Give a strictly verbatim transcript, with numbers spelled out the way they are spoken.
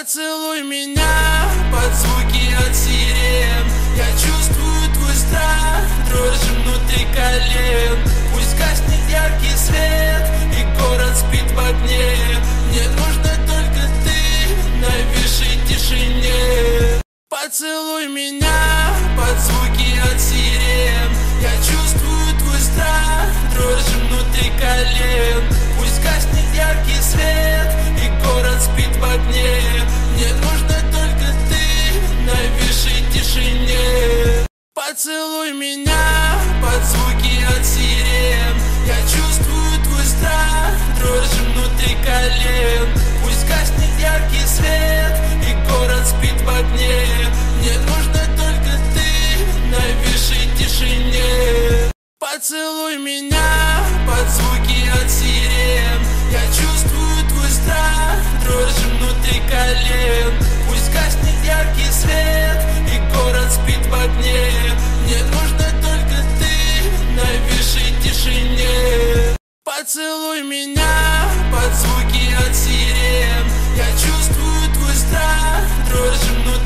Поцелуй меня под звуки от сирен. Я чувствую твой страх, дрожь внутри колен. Пусть гаснет яркий свет и город спит в огне. Мне нужно только ты в нависшей тишине. Поцелуй меня под звуки от сирен. Я чувствую твой страх, дрожь внутри колен. Пусть гаснет яркий свет и город спит в огне. Мне нужно только ты в нависшей тишине. Поцелуй меня под звуки от сирен. Я чувствую твой страх, дрожь внутри колен. Пусть гаснет яркий свет и город спит в огне. Мне нужно только ты в нависшей тишине. Поцелуй меня под звуки от сирен. Я чувствую твой страх, дрожь внутри колен. Пусть гаснет яркий свет и город спит в огне. Мне нужно только ты в нависшей тишине. Поцелуй меня под звуки